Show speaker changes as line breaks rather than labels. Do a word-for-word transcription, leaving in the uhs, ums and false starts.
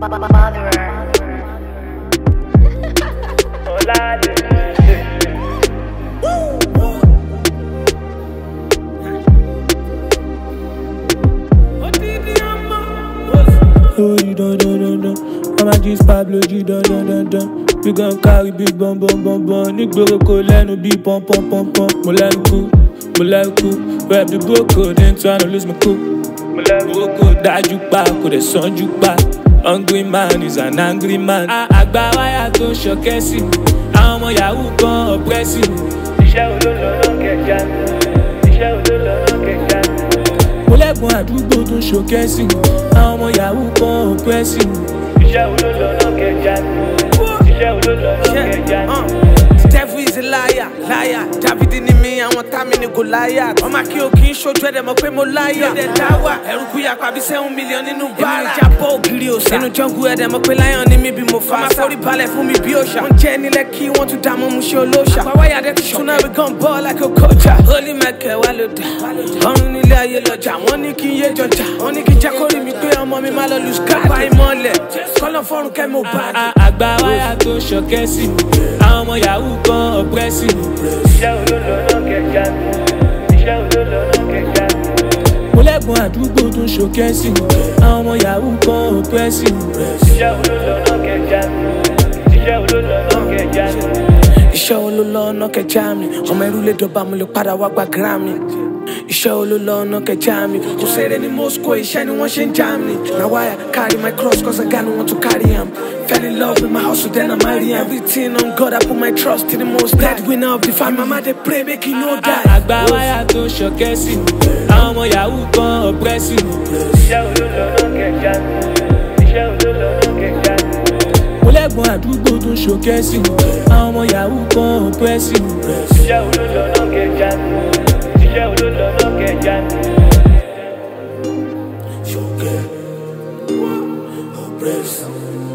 Oh, you don't, don't, don't, don't. I'm a G's Pablo, you don't, don't, don't, don't. We gon' carry big bum, bum, bum, bum. Nigboro ko lẹ́nu bí pom, pom, pom, pom. Mo lẹ́nu kú, mo lẹ́nu kú. Rap the boko, then tryna lose my cool. Mo lẹ́nu boko, dájú pa, kò dẹ̀ sanjú pa. Hungry man is an angry man. Àgbà wáyà tó ń ṣọ̀kẹ́ sí. Àwọn ọmọ yahoo kan oppressive. Iṣẹ́ olólọ́lọ́ kẹjà ni. Iṣẹ́ olólọ́lọ́ kẹjà ni. Mo lẹ́gbọ̀n àdúgbò tó ń ṣọ̀kẹ́ sí. Àwọn ọmọ yahoo kan oppressive. Iṣẹ́ olólọ́lọ́ kẹjà ni. Iṣẹ́ olólọ́lọ́ kẹjà ni.
Devil is a liar, liar. David ni mi, àwọn tami ni Goliath. Ọmọ kí o kì í ṣojú ẹ̀dẹ̀ mọ̀ pé mo láyà. Ẹ̀dẹ̀ dáwà, ẹ̀rù kú yapa bí seven million nínú bára. Èmi ìjábọ̀ ògiri òsà. Nínú jungle ẹ̀dẹ̀ mọ̀ pé lion ni mi bí mo fa. Ọmọ forí balẹ̀ fún mi bí òòṣà. Wọ́n jẹ́ nílẹ̀ kí wọ́n tún dá mọ́ mu ṣe olóòṣà. Àpáwáyà dẹ́ ti ṣúná we gon ball like a coacher. Holy Michael wà ló dà. Ọ̀run nílé ayé lọ́jà. Wọ́n ní kí n yé jọjà. Wọ́n ní kí n jẹ́ kó rí mi pé ọmọ mi má lọ lù skáàdì. Bá ìmọ̀lẹ̀, kọ́lọ́ fọ́run kẹ́ mo bá a.
Àgbà wáyà tó ń ṣọ̀kẹ́ sí. Àwọn ọmọ yahoo kan oppressive.
Iṣẹ́ olólọ́lọ́ kẹjà ni. Iṣẹ́ olólọ́lọ́ kẹjà ni.
Mo lẹ́gbọ̀n àdúgbò tó ń ṣọ̀kẹ́ sí. Àwọn ọmọ yahoo kan oppressive.
Iṣẹ́ olólọ́lọ́ kẹjà ni. Iṣẹ́ olólọ́lọ́ kẹjà ni.
Iṣẹ́ olólọ́lọ́ kẹjà mi. Ọmọ ẹrú lè dọ̀bà mo lè padà wá gba Grammy. Iṣẹ́ olólọ́lọ́ kẹjà mi. Kò ṣeré ní Moscow, iṣẹ́ ni wọ́n ṣe ń jam ni. Na why I carry my cross cause I got no one to carry am. Fell in love with my hustle, then I marry am. Everything on God, I put my trust in the most. Breadwinner of the family, mama they pray make he no die.
Àgbà wáyà tó ń ṣọ̀kẹ́ sí. Àwọn ọmọ yahoo kan oppressive.
Iṣẹ́ olólọ́lọ́ kẹjà ni. Iṣẹ́ olólọ́lọ́ kẹjà ni.
Mo lẹ́gbọ̀n àdúgbò tó ń ṣọ̀kẹ́ sí. Àwọn ọmọ yahoo kan oppressive.
Iṣẹ́ olólọ́lọ́ kẹjà ni. Iṣẹ́ olólọ́lọ́ kẹjà ni.
Ṣọ̀kẹ́, oppressive.